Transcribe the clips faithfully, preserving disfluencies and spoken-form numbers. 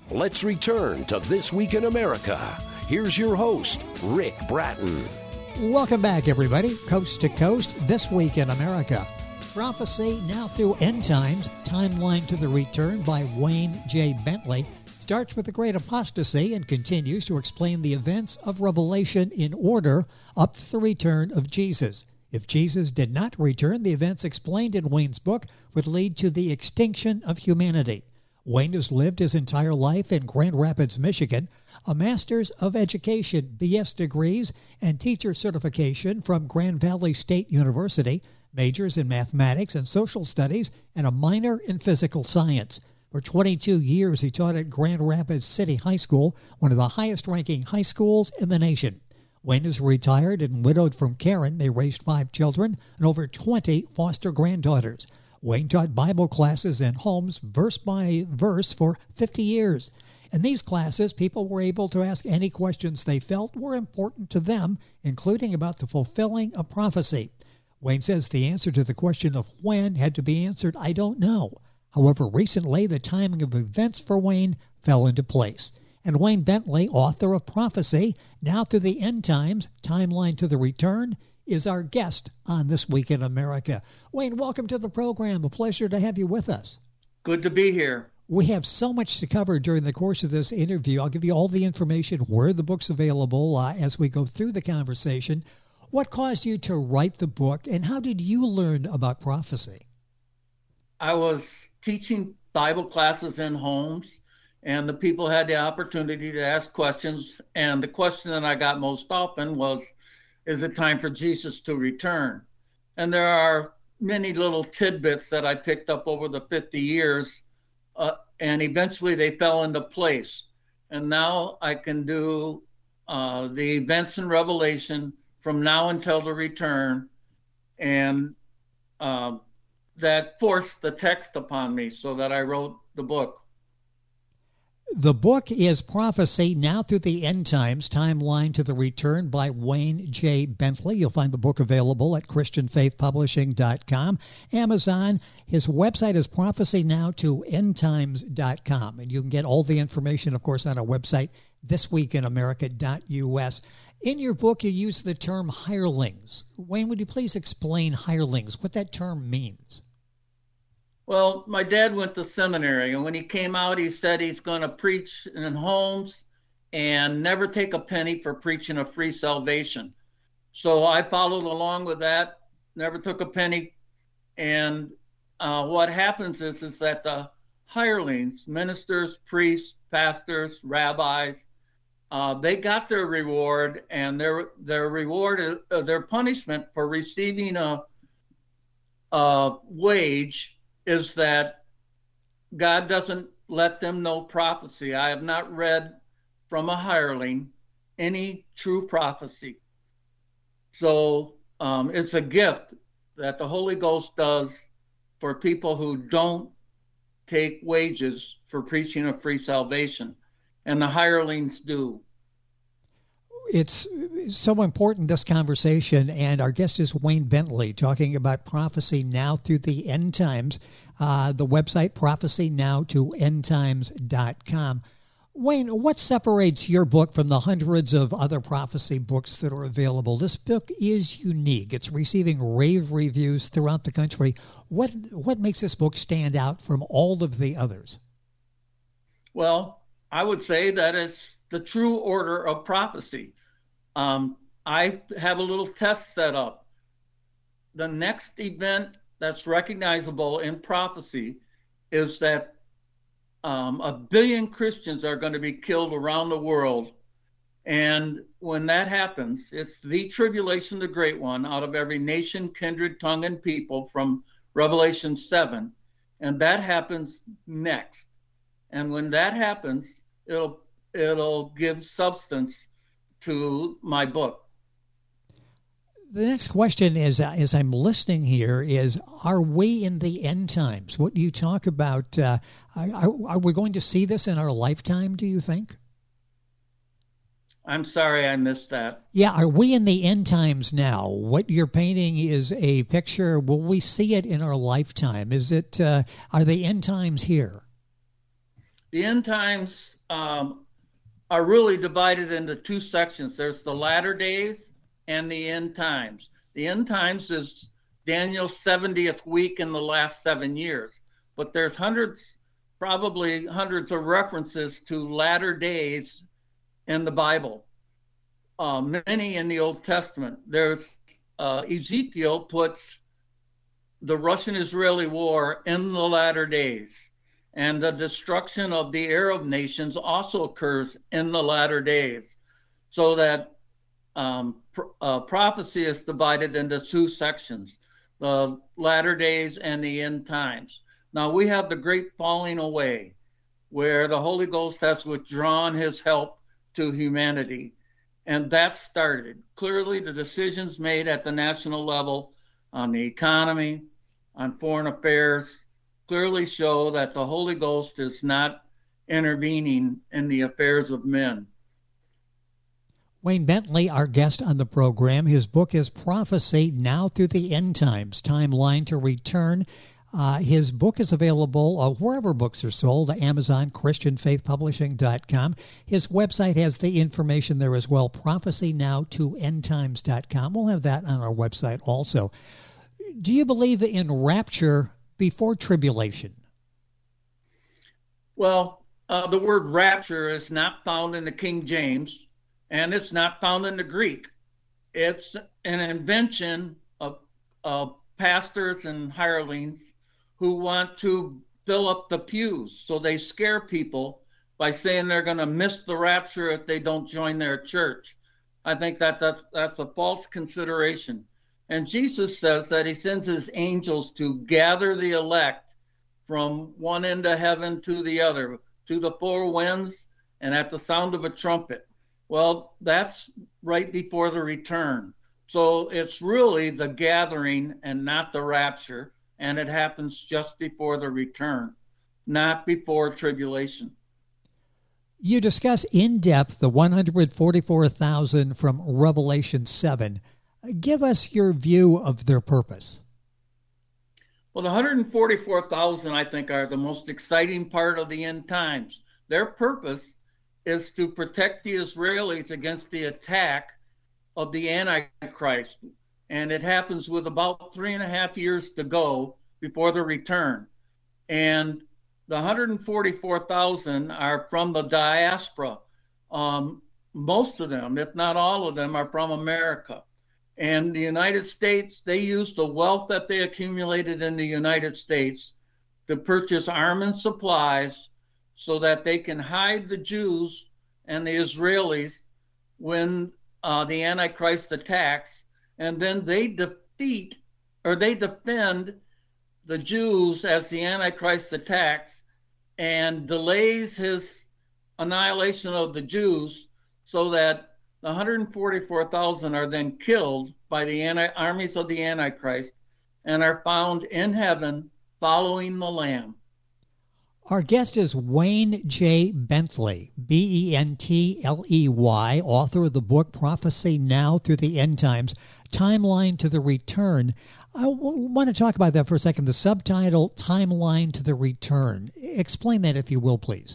Let's return to This Week in America. Here's your host, Rick Bratton. Welcome back, everybody. Coast to Coast, This Week in America. Prophecy Now Through End Times, Timeline to the Return by Wayne J. Bentley, starts with the Great Apostasy and continues to explain the events of Revelation in order up to the return of Jesus. If Jesus did not return, the events explained in Wayne's book would lead to the extinction of humanity. Wayne has lived his entire life in Grand Rapids, Michigan, a Master's of Education, B S degrees, and teacher certification from Grand Valley State University, majors in mathematics and social studies, and a minor in physical science. For twenty-two years, he taught at Grand Rapids City High School, one of the highest-ranking high schools in the nation. Wayne is retired and widowed from Karen. They raised five children and over twenty foster granddaughters. Wayne taught Bible classes in homes, verse by verse, for fifty years. In these classes, people were able to ask any questions they felt were important to them, including about the fulfilling of prophecy. Wayne says the answer to the question of when had to be answered, I don't know. However, recently, the timing of events for Wayne fell into place. And Wayne Bentley, author of Prophecy, Now Through the End Times, Timeline to the Return, is our guest on This Week in America. Wayne, welcome to the program. A pleasure to have you with us. Good to be here. We have so much to cover during the course of this interview. I'll give you all the information, where the book's available uh, as we go through the conversation. What caused you to write the book, and how did you learn about prophecy? I was teaching Bible classes in homes, and the people had the opportunity to ask questions. And the question that I got most often was, is it time for Jesus to return? And there are many little tidbits that I picked up over the fifty years, uh, and eventually they fell into place. And now I can do uh, the events in Revelation from now until the return, and uh, that forced the text upon me so that I wrote the book. The book is Prophecy Now Through the End Times, Timeline to the Return by Wayne J. Bentley. You'll find the book available at Christian Faith Publishing dot com, Amazon. His website is prophecy now to end times dot com. And you can get all the information, of course, on our website, this week in america dot u s. In your book, you use the term hirelings. Wayne, would you please explain hirelings, what that term means? Well, my dad went to seminary, and when he came out, he said he's going to preach in homes and never take a penny for preaching a free salvation. So I followed along with that, never took a penny. And uh, what happens is, is that the hirelings, ministers, priests, pastors, rabbis, uh, they got their reward, and their their reward, uh, their punishment for receiving a, a wage is that God doesn't let them know prophecy. I have not read from a hireling any true prophecy. So um, it's a gift that the Holy Ghost does for people who don't take wages for preaching a free salvation, and the hirelings do. It's so important, this conversation, and our guest is Wayne Bentley, talking about prophecy now through the end times. Uh, the website, prophecy now to end times dot com. Wayne, what separates your book from the hundreds of other prophecy books that are available? This book is unique. It's receiving rave reviews throughout the country. What what makes this book stand out from all of the others? Well, I would say that it's the true order of prophecy. Um, I have a little test set up. The next event that's recognizable in prophecy is that um, a billion Christians are going to be killed around the world. And when that happens, it's the tribulation, the great one, out of every nation, kindred, tongue, and people from Revelation seven. And that happens next. And when that happens, it'll it'll give substance to my book. The next question is, uh, as I'm listening here, is, are we in the end times? What you talk about, uh, are, are we going to see this in our lifetime, do you think? I'm sorry I missed that. Yeah, are we in the end times now? What you're painting is a picture. Will we see it in our lifetime? Is it, uh, are the end times here? the end times um, are really divided into two sections. There's the latter days and the end times. The end times is Daniel's seventieth week in the last seven years, but there's hundreds, probably hundreds of references to latter days in the Bible. Uh, many in the Old Testament. There's uh, Ezekiel puts the Russian-Israeli war in the latter days. And the destruction of the Arab nations also occurs in the latter days. So that um, pr- uh, prophecy is divided into two sections, the latter days and the end times. Now we have the great falling away, where the Holy Ghost has withdrawn his help to humanity. And that started. Clearly, the decisions made at the national level on the economy, on foreign affairs, clearly show that the Holy Ghost is not intervening in the affairs of men. Wayne Bentley, our guest on the program, his book is Prophecy Now Through the End Times, Timeline to Return. Uh, his book is available uh, wherever books are sold, Amazon, Christian Faith Publishing dot com. His website has the information there as well, prophecy now to end times dot com. We'll have that on our website also. Do you believe in rapture before tribulation? Well, uh, the word rapture is not found in the King James, and it's not found in the Greek. It's an invention of, of pastors and hirelings who want to fill up the pews. So they scare people by saying they're going to miss the rapture if they don't join their church. I think that that's, that's a false consideration. And Jesus says that he sends his angels to gather the elect from one end of heaven to the other, to the four winds, and at the sound of a trumpet. Well, that's right before the return. So it's really the gathering and not the rapture. And it happens just before the return, not before tribulation. You discuss in depth the one hundred forty-four thousand from Revelation seven. Give us your view of their purpose. Well, the one hundred forty-four thousand, I think, are the most exciting part of the end times. Their purpose is to protect the Israelis against the attack of the Antichrist. And it happens with about three and a half years to go before the return. And the one hundred forty-four thousand are from the diaspora. Um, most of them, if not all of them, are from America. And the United States, they use the wealth that they accumulated in the United States to purchase arms and supplies so that they can hide the Jews and the Israelis when uh, the Antichrist attacks. And then they defeat or they defend the Jews as the Antichrist attacks and delays his annihilation of the Jews so that the one hundred forty-four thousand are then killed by the anti- armies of the Antichrist and are found in heaven following the Lamb. Our guest is Wayne J. Bentley, B E N T L E Y, author of the book Prophecy Now Through the End Times, Timeline to the Return. I w- want to talk about that for a second. The subtitle, Timeline to the Return. Explain that, if you will, please.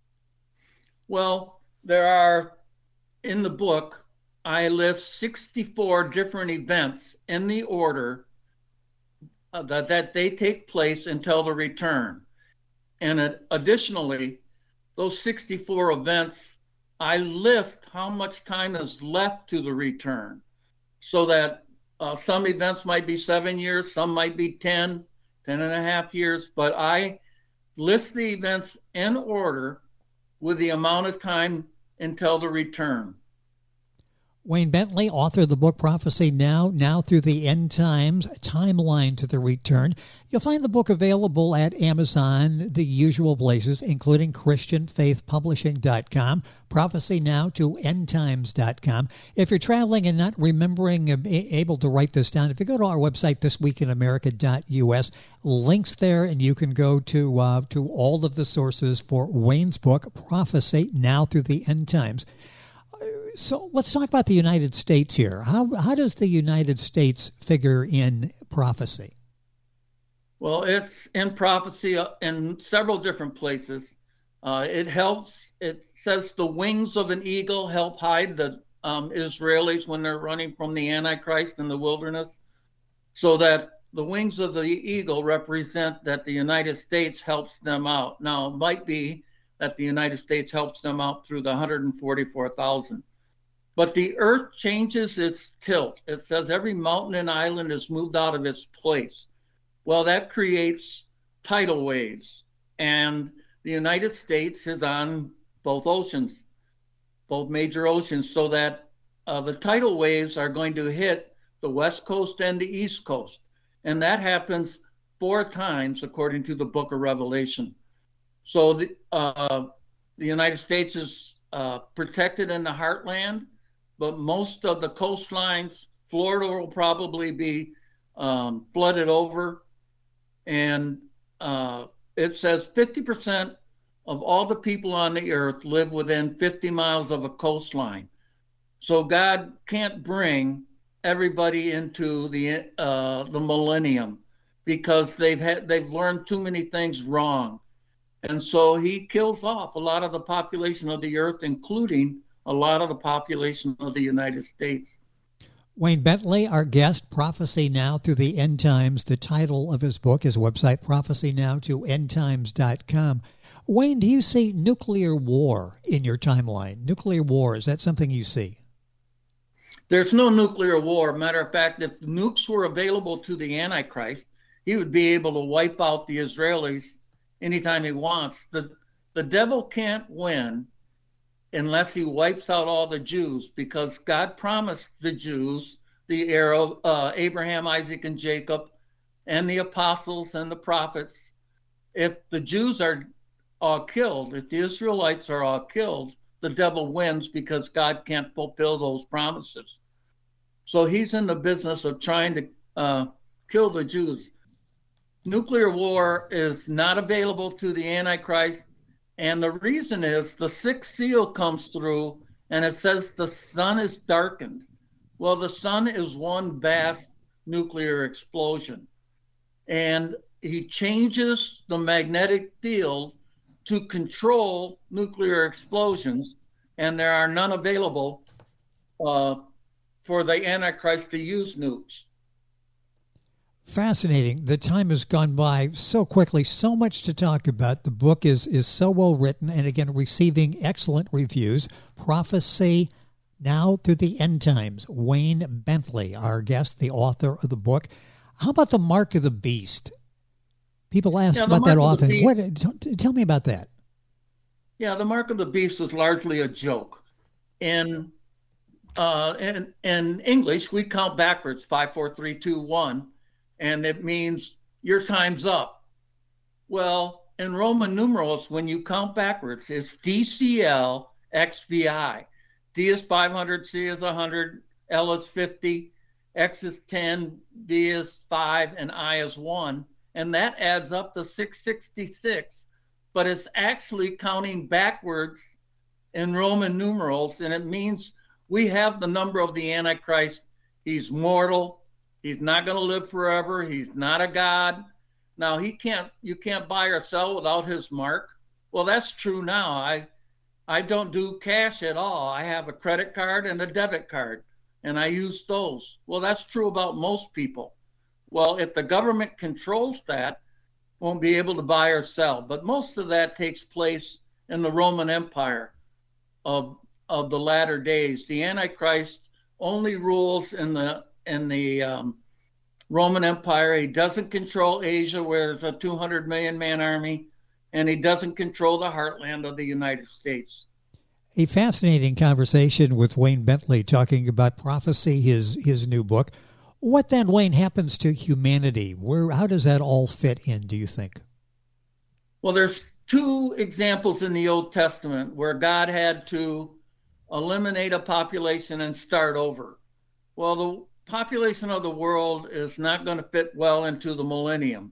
Well, there are, in the book, I list sixty-four different events in the order uh, that, that they take place until the return. And uh, additionally, those sixty-four events, I list how much time is left to the return, so that uh, some events might be seven years, some might be ten, ten and a half years, but I list the events in order with the amount of time until the return. Wayne Bentley, author of the book Prophecy Now, Now Through the End Times, Timeline to the Return. You'll find the book available at Amazon, the usual places, including Christian Faith Publishing dot com, Prophecy Now to end times dot com. If you're traveling and not remembering, uh, able to write this down, if you go to our website, this week in america dot u s, links there, and you can go to, uh, to all of the sources for Wayne's book, Prophecy Now Through the End Times. So let's talk about the United States here. How how does the United States figure in prophecy? Well, it's in prophecy in several different places. Uh, it helps, it says the wings of an eagle help hide the um, Israelis when they're running from the Antichrist in the wilderness, so that the wings of the eagle represent that the United States helps them out. Now, it might be that the United States helps them out through the one hundred forty-four thousand. But the earth changes its tilt. It says every mountain and island is moved out of its place. Well, that creates tidal waves. And the United States is on both oceans, both major oceans, so that uh, the tidal waves are going to hit the West Coast and the East Coast. And that happens four times, according to the book of Revelation. So the, uh, the United States is uh, protected in the heartland, but most of the coastlines, Florida will probably be um, flooded over. And uh, it says fifty percent of all the people on the earth live within fifty miles of a coastline. So God can't bring everybody into the uh, the millennium because they've had they've learned too many things wrong. And so he kills off a lot of the population of the earth, including a lot of the population of the United States. Wayne Bentley, our guest, Prophecy Now Through the End Times, the title of his book, his website, prophecy now to end times dot com. Wayne, do you see nuclear war in your timeline? Nuclear war, is that something you see? There's no nuclear war. Matter of fact, if nukes were available to the Antichrist, he would be able to wipe out the Israelis anytime he wants. The, the devil can't win unless he wipes out all the Jews, because God promised the Jews, the heir of uh, Abraham, Isaac, and Jacob, and the apostles and the prophets, if the Jews are all killed, if the Israelites are all killed, the devil wins because God can't fulfill those promises. So he's in the business of trying to uh, kill the Jews. Nuclear war is not available to the Antichrist. And the reason is the sixth seal comes through and it says the sun is darkened. Well, the sun is one vast nuclear explosion. And he changes the magnetic field to control nuclear explosions, and there are none available uh, for the Antichrist to use nukes. Fascinating. The time has gone by so quickly, so much to talk about. The book is, is so well written and, again, receiving excellent reviews. Prophecy Now Through the End Times. Wayne Bentley, our guest, the author of the book. How about the mark of the beast? People ask yeah, about that often. Beast, what, tell me about that. Yeah, the mark of the beast was largely a joke. In, uh, in, in English, we count backwards, five, four, three, two, one. And it means your time's up. Well, in Roman numerals, when you count backwards, it's D C L X V I. D is five hundred, C is one hundred, L is fifty, X is ten, V is five, and I is one. And that adds up to six sixty-six. But it's actually counting backwards in Roman numerals, and it means we have the number of the Antichrist. He's mortal. He's not going to live forever. He's not a god. Now, he can't. You can't buy or sell without his mark. Well, that's true now. I, I don't do cash at all. I have a credit card and a debit card, and I use those. Well, that's true about most people. Well, if the government controls that, won't be able to buy or sell. But most of that takes place in the Roman Empire of of the latter days. The Antichrist only rules in the in the um, Roman Empire. He doesn't control Asia, where there's a two hundred million man army, and he doesn't control the heartland of the United States. A fascinating conversation with Wayne Bentley talking about Prophecy, his his new book. What then, Wayne, happens to humanity? Where, how does that all fit in, do you think? Well, there's two examples in the Old Testament where God had to eliminate a population and start over. Well, the population of the world is not going to fit well into the millennium.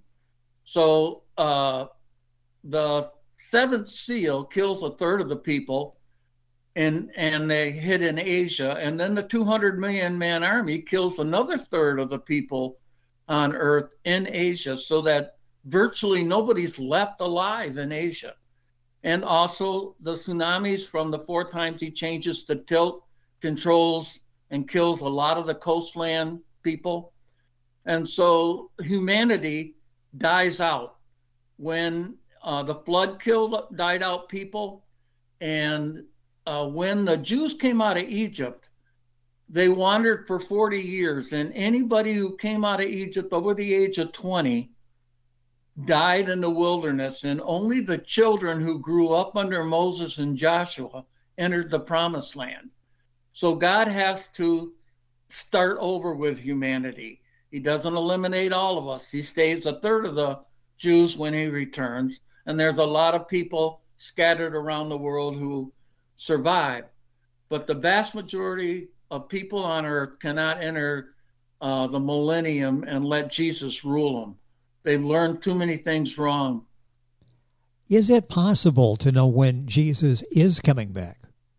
So uh, the seventh seal kills a third of the people, and and they hit in Asia. And then the two hundred million man army kills another third of the people on Earth in Asia, so that virtually nobody's left alive in Asia. And also the tsunamis from the four times he changes the tilt, controls and kills a lot of the coastland people. And so humanity dies out. When uh, the flood killed, died out people, and uh, when the Jews came out of Egypt, they wandered for forty years, and anybody who came out of Egypt over the age of twenty died in the wilderness, and only the children who grew up under Moses and Joshua entered the promised land. So God has to start over with humanity. He doesn't eliminate all of us. He saves a third of the Jews when he returns, and there's a lot of people scattered around the world who survive. But the vast majority of people on earth cannot enter uh, the millennium and let Jesus rule them. They've learned too many things wrong. Is it possible to know when Jesus is coming back?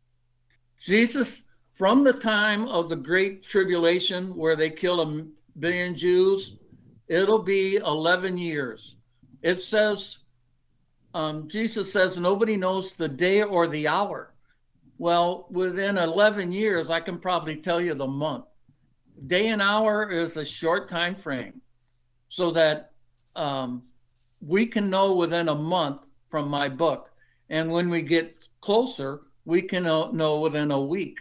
Jesus, from the time of the Great Tribulation, where they kill a billion Jews, it'll be eleven years. It says, um, Jesus says, nobody knows the day or the hour. Well, within eleven years, I can probably tell you the month. Day and hour is a short time frame, so that um, we can know within a month from my book. And when we get closer, we can know within a week.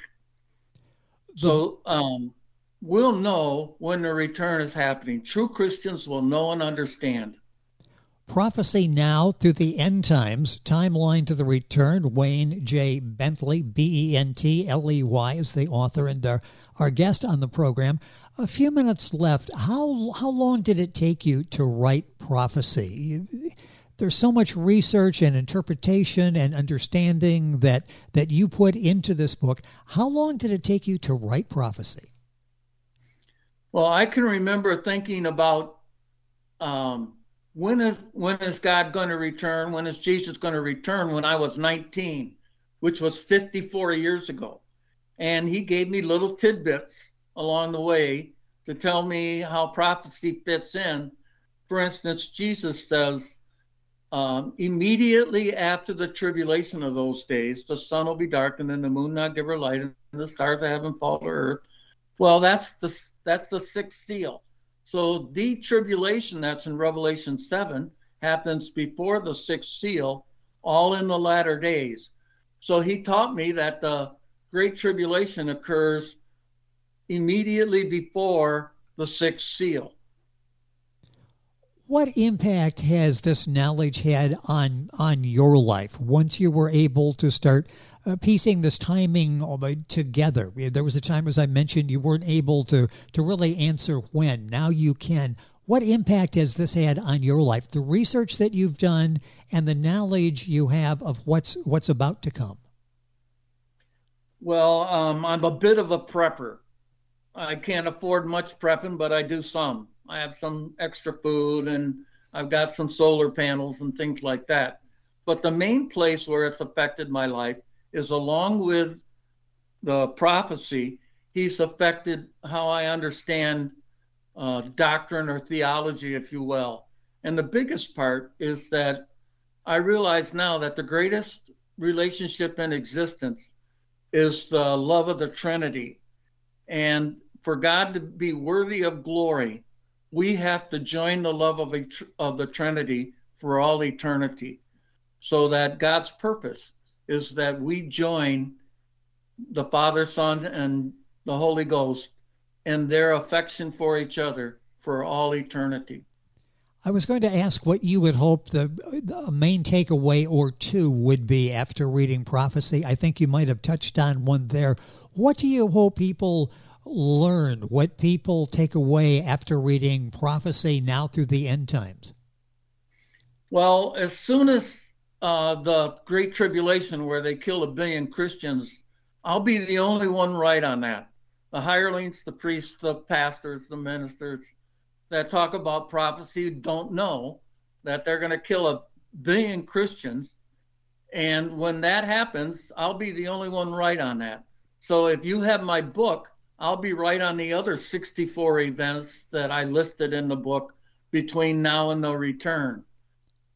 So um, we'll know when the return is happening. True Christians will know and understand. Prophecy Now Through the End Times, Timeline to the Return. Wayne J. Bentley, B E N T L E Y, is the author and our, our guest on the program. A few minutes left. How how long did it take you to write prophecy? There's so much research and interpretation and understanding that, that you put into this book. How long did it take you to write prophecy? Well, I can remember thinking about um, when is when is God going to return? When is Jesus going to return? When I was nineteen, which was fifty-four years ago. And he gave me little tidbits along the way to tell me how prophecy fits in. For instance, Jesus says, um, immediately after the tribulation of those days, the sun will be darkened and the moon not give her light and the stars of heaven fall to earth. Well, that's the, that's the sixth seal. So the tribulation that's in Revelation seven happens before the sixth seal, all in the latter days. So he taught me that the Great Tribulation occurs immediately before the sixth seal. What impact has this knowledge had on on your life once you were able to start uh, piecing this timing together? There was a time, as I mentioned, you weren't able to, to really answer when. Now you can. What impact has this had on your life, the research that you've done and the knowledge you have of what's what's about to come? Well, um, I'm a bit of a prepper. I can't afford much prepping, but I do some. I have some extra food and I've got some solar panels and things like that. But the main place where it's affected my life is, along with the prophecy, he's affected how I understand uh, doctrine or theology, if you will. And the biggest part is that I realize now that the greatest relationship in existence is the love of the Trinity. And for God to be worthy of glory, we have to join the love of, a, of the Trinity for all eternity. So that God's purpose is that we join the Father, Son, and the Holy Ghost in their affection for each other for all eternity. I was going to ask what you would hope the, the main takeaway or two would be after reading prophecy. I think you might have touched on one there. What do you hope people learn, what people take away after reading prophecy now through the end times? Well, as soon as uh, the Great Tribulation, where they kill a billion Christians, I'll be the only one right on that. The hirelings, the priests, the pastors, the ministers that talk about prophecy don't know that they're going to kill a billion Christians. And when that happens, I'll be the only one right on that. So if you have my book, I'll be right on the other sixty-four events that I listed in the book between now and the return.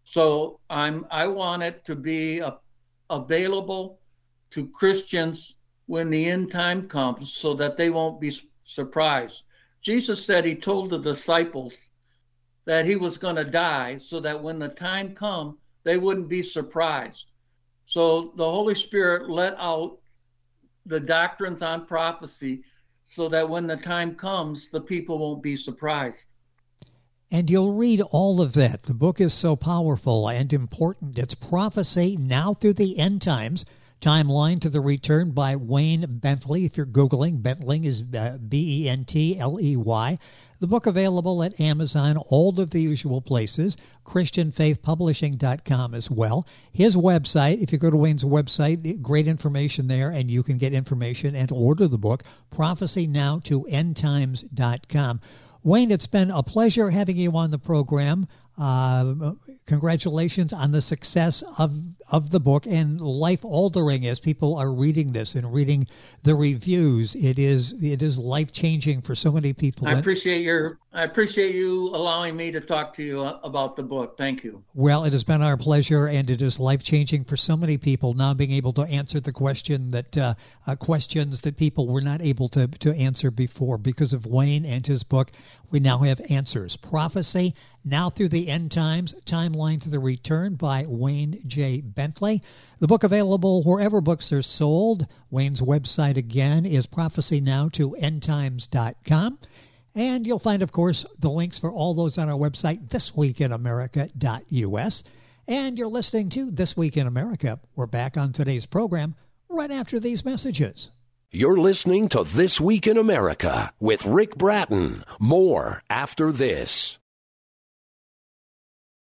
So I'm I want it to be a, available to Christians when the end time comes, so that they won't be surprised. Jesus said he told the disciples that he was going to die, so that when the time comes, they wouldn't be surprised. So the Holy Spirit let out the doctrines on prophecy, so that when the time comes, the people won't be surprised. And you'll read all of that. The book is so powerful and important. It's Prophecy Now Through the End Times, Timeline to the Return by Wayne Bentley. If you're Googling, Bentley is uh, B E N T L E Y. The book available at Amazon, all of the usual places, Christian Faith Publishing dot com as well. His website, if you go to Wayne's website, great information there, and you can get information and order the book, prophecy now to end times dot com. Wayne, it's been a pleasure having you on the program. Uh, congratulations on the success of of the book, and life-altering as people are reading this and reading the reviews. It is it is life-changing for so many people. I appreciate your I appreciate you allowing me to talk to you about the book. Thank you. Well, it has been our pleasure, and it is life-changing for so many people now being able to answer the question that uh, uh, questions that people were not able to to answer before. Because of Wayne and his book, we now have answers. Prophecy Now Through the End Times, Timeline to the Return by Wayne J. Bentley. The book available wherever books are sold. Wayne's website again is prophecy now to end times dot com. And you'll find, of course, the links for all those on our website, this week in america dot u s. And you're listening to This Week in America. We're back on today's program right after these messages. You're listening to This Week in America with Rick Bratton. More after this.